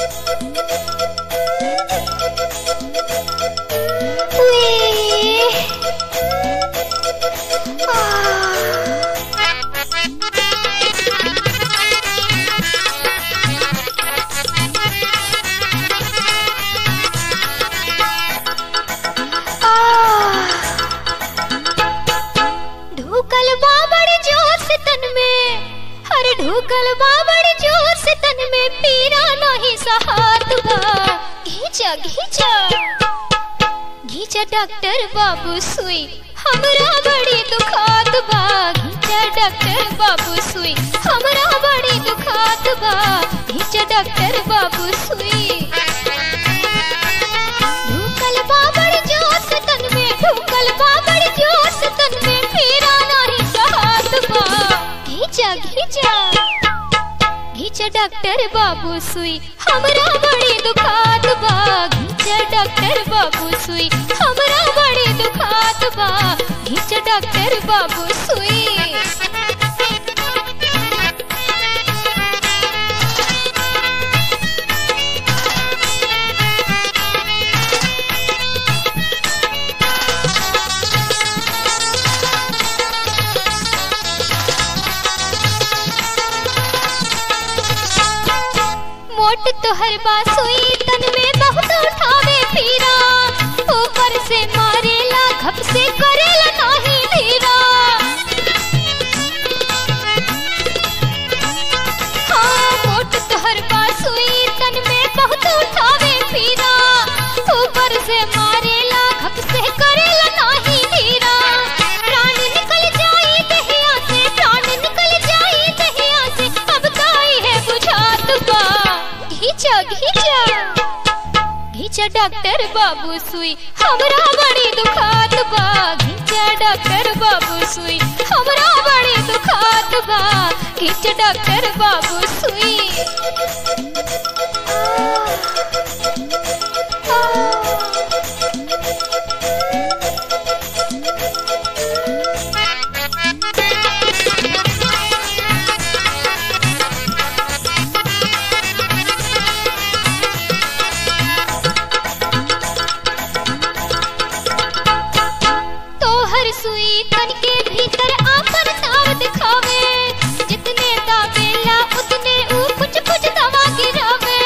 ढूकल बाबड़ जोर से तन में पीरा नहीं सहात बा। घींचा घींचा घींचा डॉक्टर बाबू सुई हमरा बड़ी दुखात बा। घींचा डॉक्टर बाबू सुई हमरा बड़ी दुखात बा। घींचा डॉक्टर बाबू सुई ढूकल बाबड़ जोर से तन में ढूकल बाबड़ जोर से तन में पीरा नहीं सहात बा। घींचा घींचा घींचा डॉक्टर बाबू सुई हमरा बड़ी दुखात बा। घींचा डॉक्टर बाबू सुई हमरा बड़ी दुखात बा। घींचा डॉक्टर बाबू सुई मोट तोहर बासुई तन में बहुत उठावे पीरा। ऊपर से मारेला घप से करेला नाही धीरा। हाँ मोट तोहर बासुई तन में बहुत उठावे पीरा। ऊपर से मारेला घप से करेला नाही धीरा। प्राण निकल जाई दहिया से प्राण निकल जाई दहिया से अब काई है बुझात बा। घींचा घींचा घींचा डॉक्टर बाबू सुई हमरा बड़ी दुखात बा। घींचा डॉक्टर बाबू सुई हमरा बड़ी दुखात बा। घींचा डॉक्टर बाबू सुई सुई तन के भीतर आपन ताव दिखावे। जितने दाबेला उतने ऊ कुछ कुछ दवा गिरावे।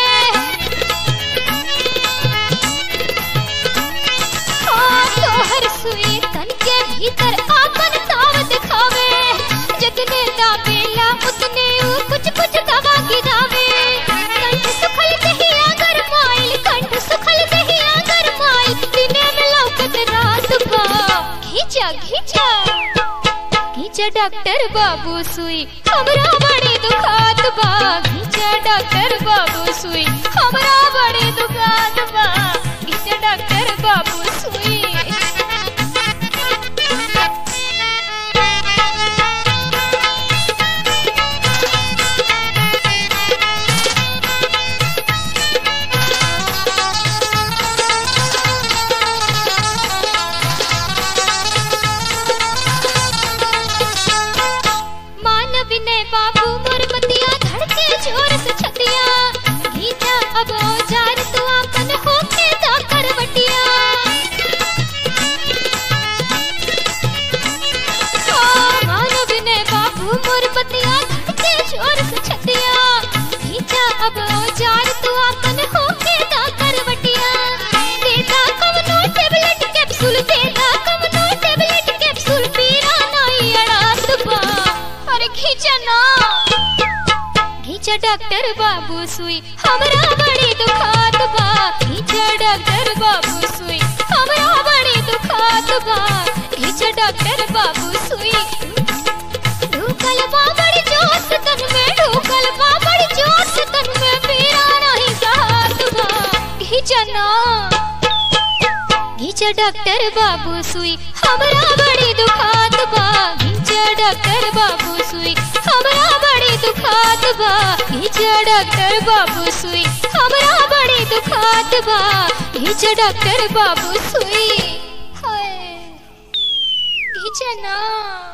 हाँ तोहर सुई तन के भीतर आपन ताव दिखावे। जितने दाबेला उतने ऊ कुछ कुछ दवा गिरावे। कंठ सुखल दहिया गरमाइल कंठ सुखल दहिया गरमाइल दिने में लौकत रात बा। घींचा घींचा घींचा डॉक्टर बाबू सुई हमरा बड़ी दुखात बा। घींचा डॉक्टर बाबू सुई हमरा बड़ी दुखात बा। घींचा डॉक्टर बाबू सुई विनय बाबू मोरबतिया धड़के जोर से छतिया। घींचा अब औजार तू आपन होके दा करवटिया। मान विनय बाबू मोरबतिया धड़के जोर से छतिया। घींचा अब औजार तू आपन होके दा करवटिया। देदा कवनो टेबलेट कैप्सूल देदा कवनो टेबलेट कैप्सूल पीरा नहीं अड़ात बा। घींचा ना घींचा डॉक्टर बाबू सुई हमरा बड़ी दुखात बा। घींचा डॉक्टर बाबू सुई हमरा बड़ी दुखात बा। घींचा डॉक्टर बाबू सुई ढूकल बाबड़ जोश तन में ढूकल बाबड़ जोश तन में पीरा नहीं सहात बा। घींचा ना घींचा डॉक्टर बाबू सुई हमरा बड़ी दुखात बा। घींचा डॉक्टर बाबू सुई हमरा बड़ी दुखात बा। घींचा डॉक्टर बाबू सुई हमरा बड़ी दुखात बा। घींचा डॉक्टर बाबू सुई हाय घींचा ना।